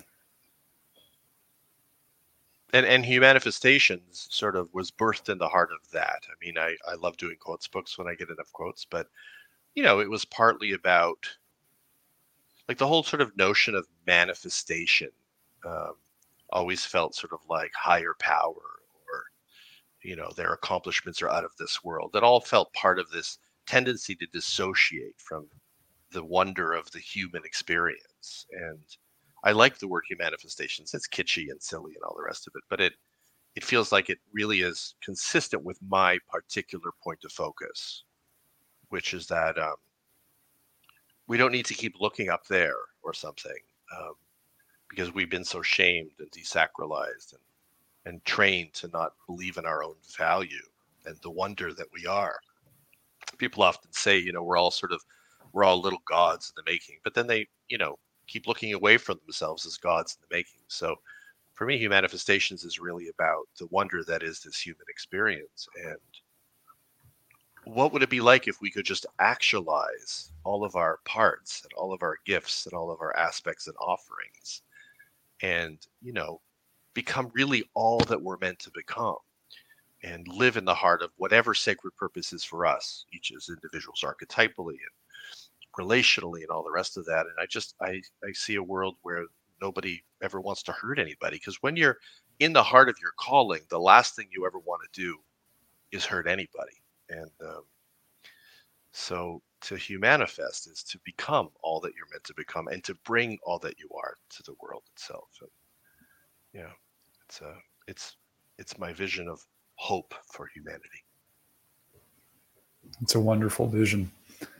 And and Humanifestations sort of was birthed in the heart of that. I mean, I, I love doing quotes books when I get enough quotes, but, you know, it was partly about, like, the whole sort of notion of manifestation um, always felt sort of like higher power, or, you know, their accomplishments are out of this world. It all felt part of this tendency to dissociate from the wonder of the human experience. And I like the word Humanifestations. It's kitschy and silly and all the rest of it, but it it feels like it really is consistent with my particular point of focus, which is that um, we don't need to keep looking up there or something, um, because we've been so shamed and desacralized and, and trained to not believe in our own value and the wonder that we are. People often say, you know, we're all sort of we're all little gods in the making, but then they, you know, keep looking away from themselves as gods in the making. So for me, Humanifestations is really about the wonder that is this human experience. And what would it be like if we could just actualize all of our parts and all of our gifts and all of our aspects and offerings and, you know, become really all that we're meant to become and live in the heart of whatever sacred purpose is for us, each as individuals archetypally and relationally and all the rest of that. And I just, I, I see a world where nobody ever wants to hurt anybody, because when you're in the heart of your calling, the last thing you ever want to do is hurt anybody. And um, so to humanifest is to become all that you're meant to become and to bring all that you are to the world itself. And, yeah, it's a, it's, it's my vision of hope for humanity. It's a wonderful vision.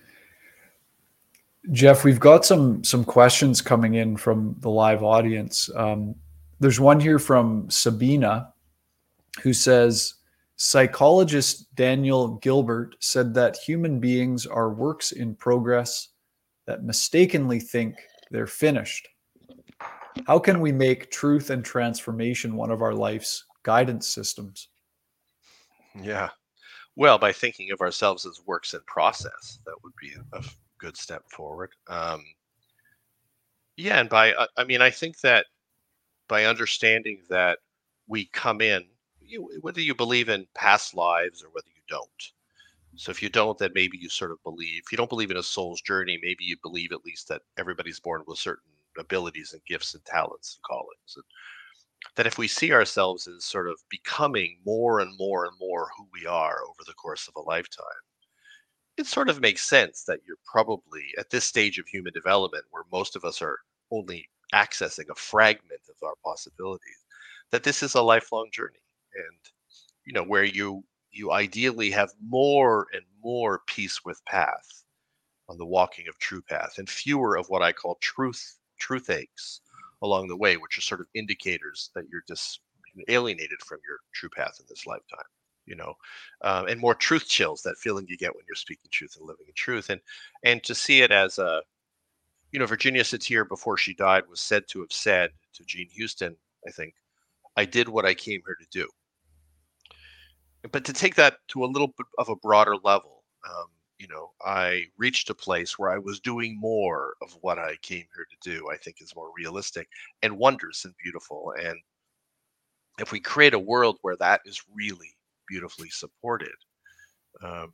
Jeff, we've got some some questions coming in from the live audience. Um, there's one here from Sabina, who says, psychologist Daniel Gilbert said that human beings are works in progress that mistakenly think they're finished. How can we make truth and transformation one of our life's guidance systems? Yeah. Well, by thinking of ourselves as works in process, that would be a good step forward. Um, yeah, and by, I mean, I think that by understanding that we come in, you, whether you believe in past lives or whether you don't. So if you don't, then maybe you sort of believe, if you don't believe in a soul's journey, maybe you believe at least that everybody's born with certain abilities and gifts and talents and callings. And that if we see ourselves as sort of becoming more and more and more who we are over the course of a lifetime, it sort of makes sense that you're probably at this stage of human development where most of us are only accessing a fragment of our possibilities, that this is a lifelong journey. And, you know, where you you ideally have more and more peace with path on the walking of true path and fewer of what I call truth truth aches along the way, which are sort of indicators that you're just alienated from your true path in this lifetime, you know, um, and more truth chills, that feeling you get when you're speaking truth and living in truth. And and to see it as a, you know, Virginia Satir, before she died, was said to have said to Jean Houston, I think, I did what I came here to do. But to take that to a little bit of a broader level, um, you know, I reached a place where I was doing more of what I came here to do, I think is more realistic and wondrous and beautiful. And if we create a world where that is really beautifully supported, um,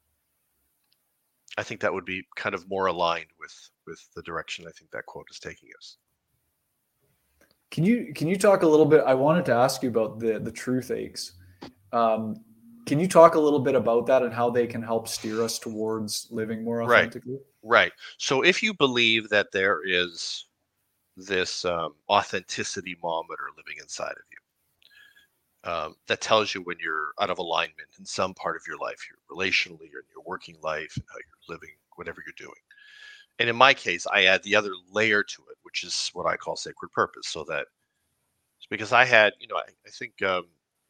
I think that would be kind of more aligned with with the direction I think that quote is taking us. Can you can you talk a little bit? I wanted to ask you about the the truth aches. Um, can you talk a little bit about that and how they can help steer us towards living more Right, authentically? right. So if you believe that there is this um, authenticity monitor living inside of you, um, that tells you when you're out of alignment in some part of your life, your relationally or in your working life and how you're living, whatever you're doing. And in my case, I add the other layer to it, which is what I call sacred purpose. So that because I had, you know, I, I think um,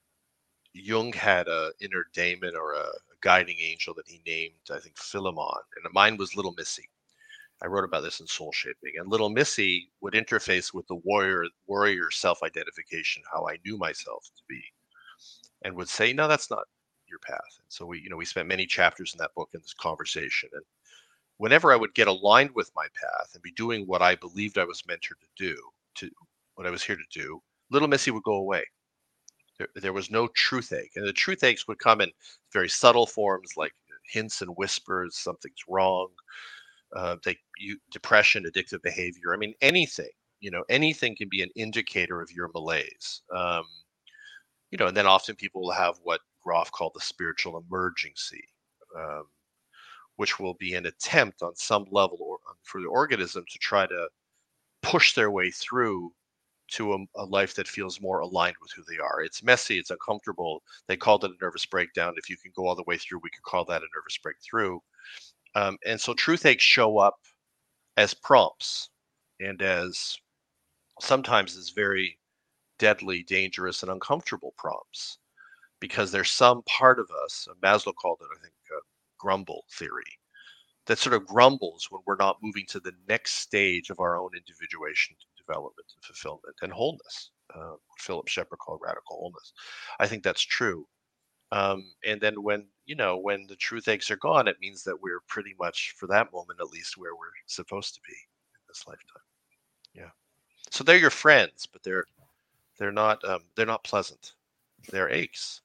Jung had a inner daemon or a, a guiding angel that he named, I think, Philemon, and mine was Little Missy. I wrote about this in Soul Shaping, and Little Missy would interface with the warrior warrior self-identification, how I knew myself to be, and would say, "No, that's not your path." And so we, you know, we spent many chapters in that book in this conversation, and whenever I would get aligned with my path and be doing what I believed I was mentored to do, to what I was here to do, Little Missy would go away. There, there was no truth ache, and the truth aches would come in very subtle forms, like hints and whispers, something's wrong. Uh, they, you, depression, addictive behavior. I mean, anything. You know, anything can be an indicator of your malaise. Um, you know, and then often people will have what Groff called the spiritual emergency, um, which will be an attempt on some level or for the organism to try to push their way through to a, a life that feels more aligned with who they are. It's messy, it's uncomfortable. They called it a nervous breakdown. If you can go all the way through, we could call that a nervous breakthrough. Um, and so truth aches show up as prompts and as sometimes as very deadly, dangerous, and uncomfortable prompts because there's some part of us, Maslow called it, I think, uh, grumble theory, that sort of grumbles when we're not moving to the next stage of our own individuation, development, and fulfillment and wholeness. Uh, what Philip Shepard called radical wholeness. I think that's true. Um, and then when you know when the truth aches are gone, it means that we're pretty much, for that moment at least, where we're supposed to be in this lifetime. Yeah. So they're your friends, but they're they're not um, they're not pleasant. They're aches.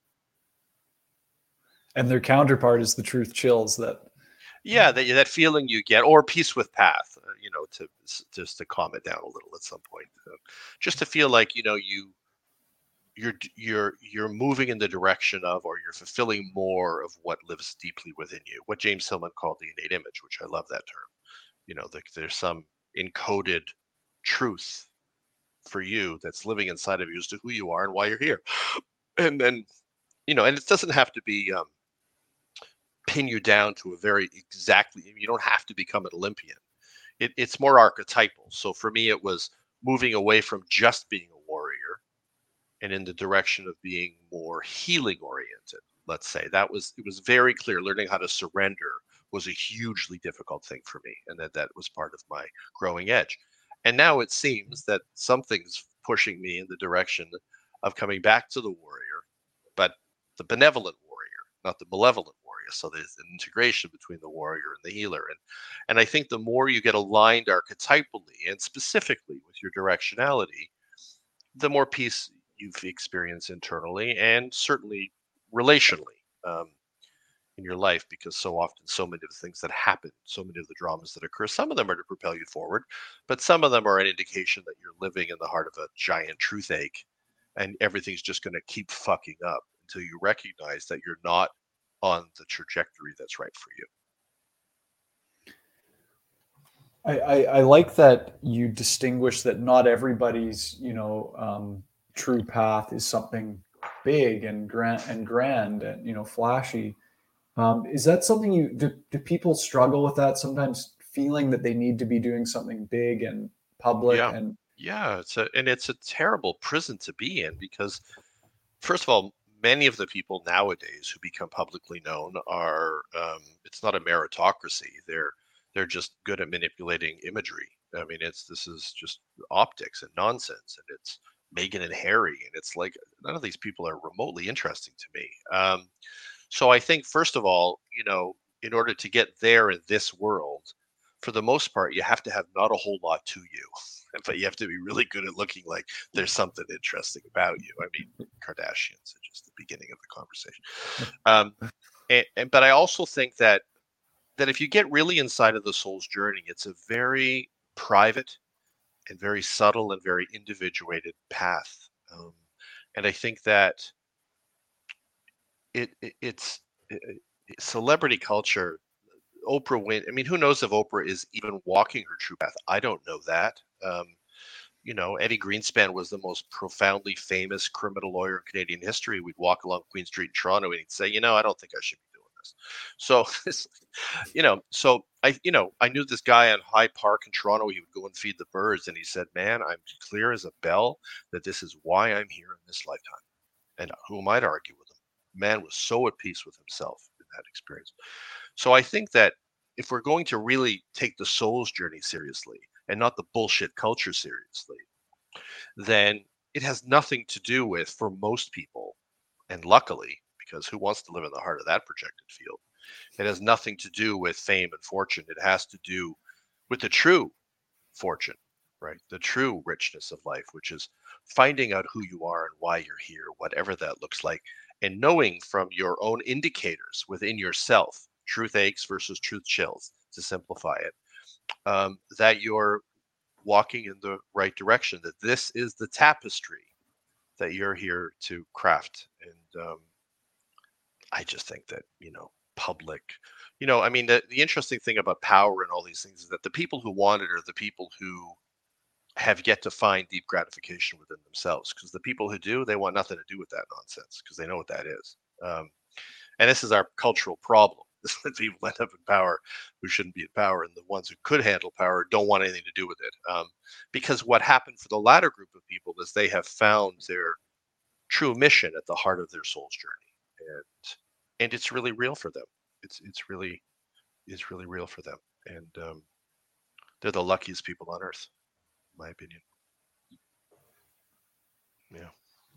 And their counterpart is the truth chills that Yeah, that that feeling you get, or peace with path, uh, you know, to just to calm it down a little at some point, uh, just to feel like you know you you're you're you're moving in the direction of, or you're fulfilling more of what lives deeply within you. What James Hillman called the innate image, which I love that term. You know, the, there's some encoded truth for you that's living inside of you as to who you are and why you're here. And then, you know, and it doesn't have to be um, pin you down to a very exactly. You don't have to become an Olympian. It, it's more archetypal. So for me, it was moving away from just being a warrior and in the direction of being more healing oriented. Let's say that was it was very clear. Learning how to surrender was a hugely difficult thing for me, and that that was part of my growing edge. And now it seems that something's pushing me in the direction of coming back to the warrior, but the benevolent warrior, not the malevolent warrior. So there's an integration between the warrior and the healer. And and I think the more you get aligned archetypally and specifically with your directionality, the more peace you've experienced internally and certainly relationally um, in your life, because so often so many of the things that happen, so many of the dramas that occur, some of them are to propel you forward, but some of them are an indication that you're living in the heart of a giant truth ache and everything's just going to keep fucking up until you recognize that you're not on the trajectory that's right for you. I, I, I like that you distinguish that not everybody's, you know, um, true path is something big and grand and grand and, you know, flashy. Um, is that something you do, do people struggle with that sometimes, feeling that they need to be doing something big and public Yeah. and Yeah, it's a and it's a terrible prison to be in because first of all, many of the people nowadays who become publicly known are um, it's not a meritocracy. They're they're just good at manipulating imagery. I mean, it's this is just optics and nonsense, and it's Meghan and Harry, and it's like none of these people are remotely interesting to me. Um, so I think first of all, you know, in order to get there in this world, for the most part, you have to have not a whole lot to you, but you have to be really good at looking like there's something interesting about you. I mean, Kardashians are just the beginning of the conversation. Um, and, and but I also think that that if you get really inside of the soul's journey, it's a very private and very subtle and very individuated path. Um, and I think that it, it it's it, celebrity culture. Oprah win. I mean, who knows if Oprah is even walking her true path? I don't know that. Um, you know, Eddie Greenspan was the most profoundly famous criminal lawyer in Canadian history. We'd walk along Queen Street in Toronto and he'd say, you know, I don't think I should be doing this. So, you know, so I, you know, I knew this guy on High Park in Toronto. He would go and feed the birds, and he said, man, I'm clear as a bell that this is why I'm here in this lifetime. And who am I to argue with him? Man was so at peace with himself in that experience. So I think that if we're going to really take the soul's journey seriously and not the bullshit culture seriously, then it has nothing to do with, for most people, and luckily, because who wants to live in the heart of that projected field? It has nothing to do with fame and fortune. It has to do with the true fortune, right? The true richness of life, which is finding out who you are and why you're here, whatever that looks like, and knowing from your own indicators within yourself, truth aches versus truth chills, to simplify it, um, that you're walking in the right direction, that this is the tapestry that you're here to craft. And um, I just think that, you know, public, you know, I mean, the, the interesting thing about power and all these things is that the people who want it are the people who have yet to find deep gratification within themselves, because the people who do, they want nothing to do with that nonsense because they know what that is. Um, and this is our cultural problem. People end up in power who shouldn't be in power, and the ones who could handle power don't want anything to do with it. Um, because what happened for the latter group of people is they have found their true mission at the heart of their soul's journey, and and it's really real for them. It's it's really it's really real for them, and um, they're the luckiest people on earth, in my opinion. Yeah.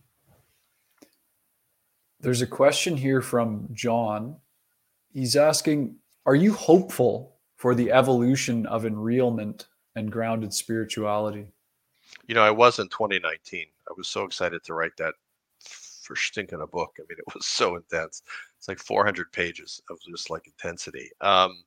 There's a question here from John. He's asking, are you hopeful for the evolution of enrealment and grounded spirituality? You know, I was in twenty nineteen. I was so excited to write that for stinking a book. I mean, it was so intense. It's like four hundred pages of just like intensity. Um,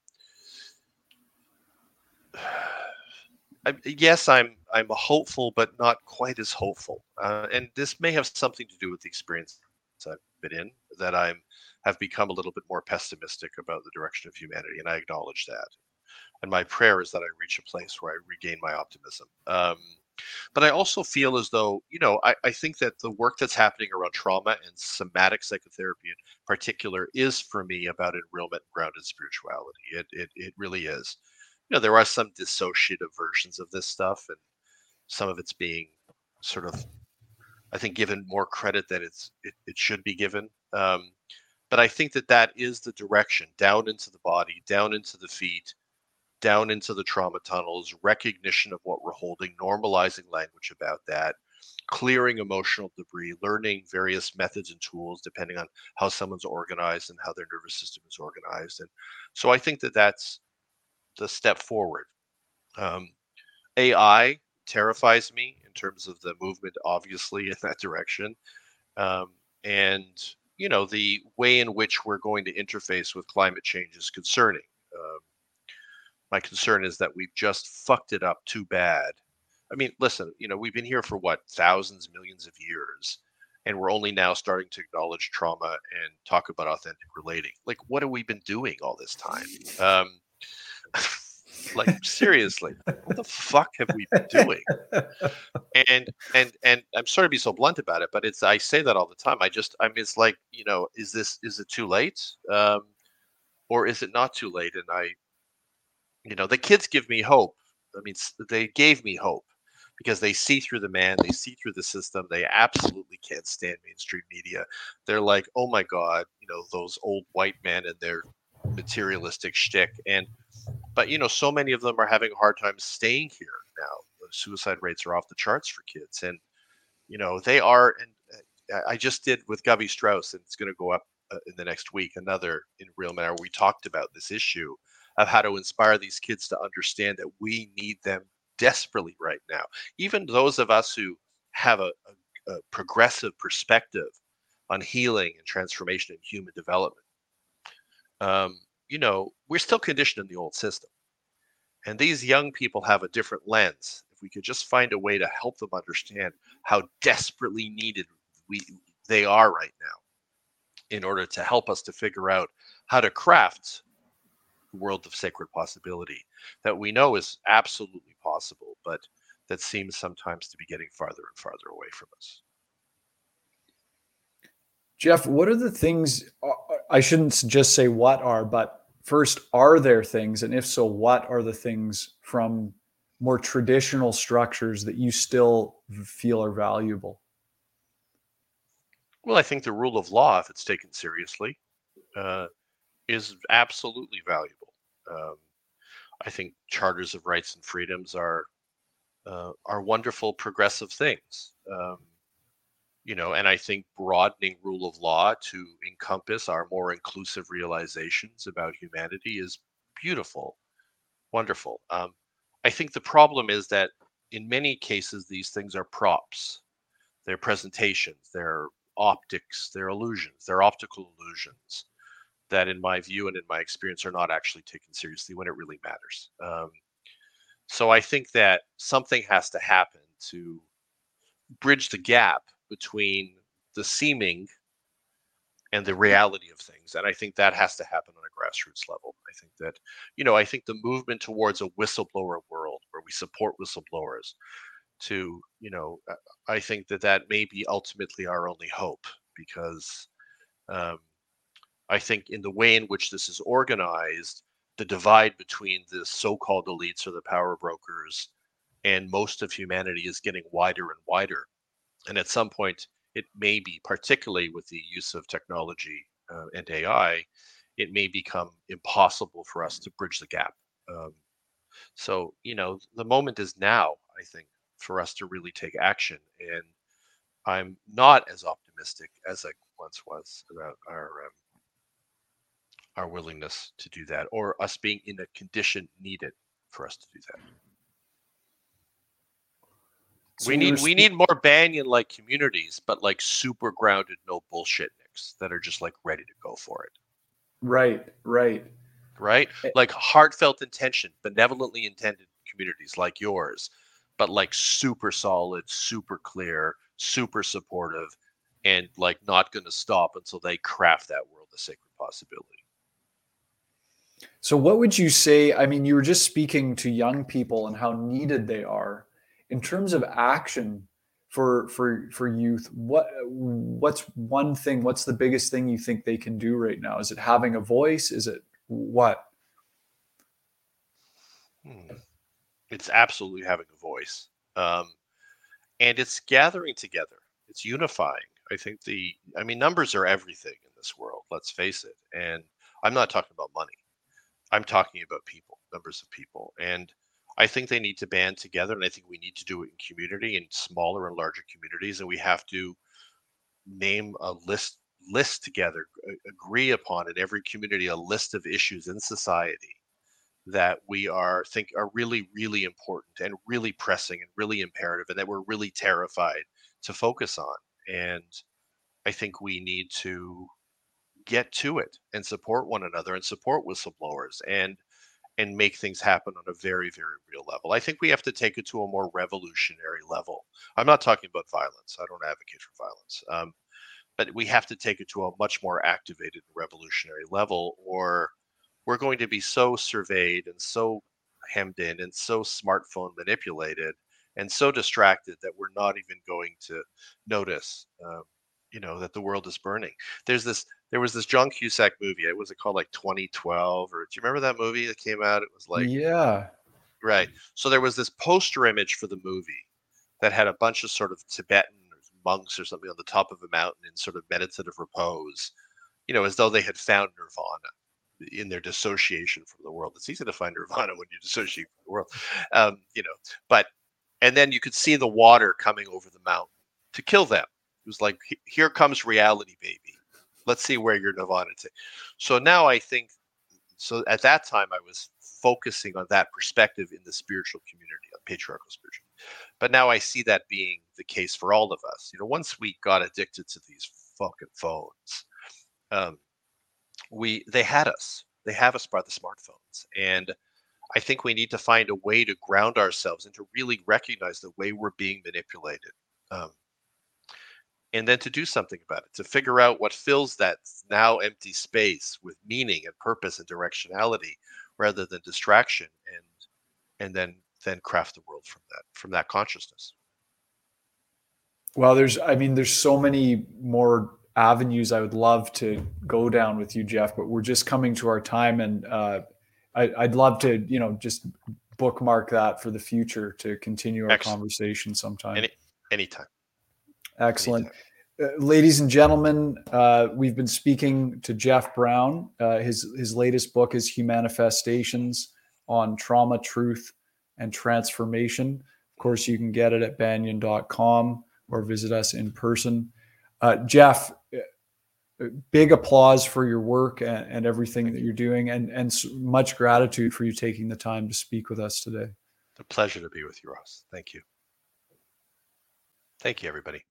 I, yes, I'm I'm hopeful, but not quite as hopeful. Uh, and this may have something to do with the experience I've been in, that I'm have become a little bit more pessimistic about the direction of humanity, and I acknowledge that. And my prayer is that I reach a place where I regain my optimism. Um, but I also feel as though, you know, I, I think that the work that's happening around trauma and somatic psychotherapy in particular is, for me, about enrealment and grounded spirituality. It, it, it really is. You know, there are some dissociative versions of this stuff, and some of it's being sort of, I think, given more credit than it's it, it should be given. Um, but I think that that is the direction, down into the body, down into the feet, down into the trauma tunnels, recognition of what we're holding, normalizing language about that, clearing emotional debris, learning various methods and tools depending on how someone's organized and how their nervous system is organized. And so I think that that's the step forward. Um, A I terrifies me in terms of the movement, obviously, in that direction. Um, and, you know, the way in which we're going to interface with climate change is concerning. Um, my concern is that we've just fucked it up too bad. I mean, listen, you know, we've been here for what, thousands, millions of years, and we're only now starting to acknowledge trauma and talk about authentic relating. Like, what have we been doing all this time? Um, like, seriously, what the fuck have we been doing? And and and I'm sorry to be so blunt about it, but it's I say that all the time. I just I mean, it's like, you know, is this is it too late, um, or is it not too late? And I, you know, the kids give me hope. I mean, they gave me hope because they see through the man, they see through the system. They absolutely can't stand mainstream media. They're like, oh my God, you know, those old white men and their materialistic shtick. And, but, you know, so many of them are having a hard time staying here now. The suicide rates are off the charts for kids. And, you know, they are, and I just did with Gubby Strauss, and it's going to go up uh, in the next week, another in Real Men, where we talked about this issue of how to inspire these kids to understand that we need them desperately right now. Even those of us who have a, a, a progressive perspective on healing and transformation and human development, um, you know, we're still conditioned in the old system. And these young people have a different lens. If we could just find a way to help them understand how desperately needed we they are right now, in order to help us to figure out how to craft a world of sacred possibility that we know is absolutely possible, but that seems sometimes to be getting farther and farther away from us. Jeff, what are the things, I shouldn't just say what are, but first, are there things? And if so, what are the things from more traditional structures that you still feel are valuable? Well, I think the rule of law, if it's taken seriously, uh, is absolutely valuable. Um, I think charters of rights and freedoms are uh, are wonderful progressive things. Um, you know, and I think broadening rule of law to encompass our more inclusive realizations about humanity is beautiful, wonderful. Um, I think the problem is that in many cases, these things are props. They're presentations, they're optics, they're illusions, they're optical illusions that, in my view and in my experience, are not actually taken seriously when it really matters. Um, so I think that something has to happen to bridge the gap between the seeming and the reality of things. And I think that has to happen on a grassroots level. I think that, you know, I think the movement towards a whistleblower world where we support whistleblowers to, you know, I think that that may be ultimately our only hope, because um, I think in the way in which this is organized, the divide between the so-called elites or the power brokers and most of humanity is getting wider and wider. And at some point, it may be, particularly with the use of technology uh, and A I, it may become impossible for us to bridge the gap. Um, so, you know, the moment is now, I think, for us to really take action. And I'm not as optimistic as I once was about our um, our willingness to do that, or us being in a condition needed for us to do that. So we need we need more Banyan-like communities, but like super grounded, no bullshit nicks that are just like ready to go for it. Right, right, right. Like heartfelt intention, benevolently intended communities like yours, but like super solid, super clear, super supportive, and like not going to stop until they craft that world of sacred possibility. So what would you say? I mean, you were just speaking to young people and how needed they are. In terms of action for for for youth, what what's one thing, what's the biggest thing you think they can do right now? Is it having a voice? Is it what? Hmm. It's absolutely having a voice. Um, and it's gathering together. It's unifying. I think the, I mean, numbers are everything in this world, let's face it. And I'm not talking about money. I'm talking about people, numbers of people. And I think they need to band together. And I think we need to do it in community, in smaller and larger communities. And we have to name a list, list together, agree upon in every community, a list of issues in society that we are think are really, really important and really pressing and really imperative, and that we're really terrified to focus on. And I think we need to get to it and support one another and support whistleblowers and and make things happen on a very, very real level. I think we have to take it to a more revolutionary level. I'm not talking about violence. I don't advocate for violence. Um, but we have to take it to a much more activated and revolutionary level, or we're going to be so surveyed and so hemmed in and so smartphone manipulated and so distracted that we're not even going to notice, um, you know, that the world is burning. There's this, there was this John Cusack movie. It was it called like twenty twelve, or do you remember that movie that came out? It was like, yeah, right. So there was this poster image for the movie that had a bunch of sort of Tibetan monks or something on the top of a mountain in sort of meditative repose, you know, as though they had found nirvana in their dissociation from the world. It's easy to find nirvana when you dissociate from the world, um, you know. But and then you could see the water coming over the mountain to kill them. It was like, here comes reality, baby. let's see where your nirvana takes. So now I think, so at that time I was focusing on that perspective in the spiritual community, on patriarchal spiritual. But now I see that being the case for all of us. You know, once we got addicted to these fucking phones, um, we they had us. They have us by the smartphones. And I think we need to find a way to ground ourselves and to really recognize the way we're being manipulated. Um, and then to do something about it, to figure out what fills that now empty space with meaning and purpose and directionality rather than distraction, and and then then craft the world from that, from that consciousness. Well, there's, I mean, there's so many more avenues I would love to go down with you, Jeff, but we're just coming to our time, and uh, I, I'd love to, you know, just bookmark that for the future to continue our Excellent. conversation sometime. Any, anytime. Excellent. Anytime. Uh, ladies and gentlemen, uh, we've been speaking to Jeff Brown. Uh, his, his latest book is Humanifestations on Trauma, Truth, and Transformation. Of course, you can get it at banyan dot com or visit us in person. Uh, Jeff, big applause for your work and, and everything that you're doing, and, and much gratitude for you taking the time to speak with us today. It's a pleasure to be with you, Ross. Thank you. Thank you, everybody.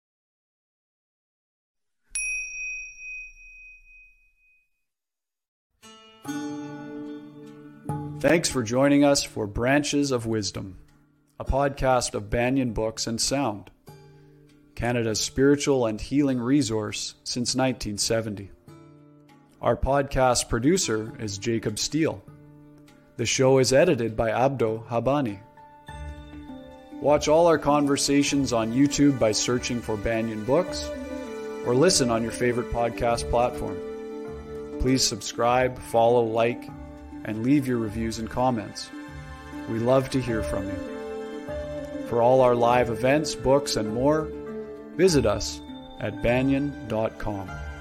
Thanks for joining us for Branches of Wisdom, a podcast of Banyan Books and Sound, Canada's spiritual and healing resource since nineteen seventy. Our podcast producer is Jacob Steele. The show is edited by Abdo Habani. Watch all our conversations on YouTube by searching for Banyan Books, or listen on your favorite podcast platform. Please subscribe, follow, like, and leave your reviews and comments. We love to hear from you. For all our live events, books, and more, visit us at banyan dot com.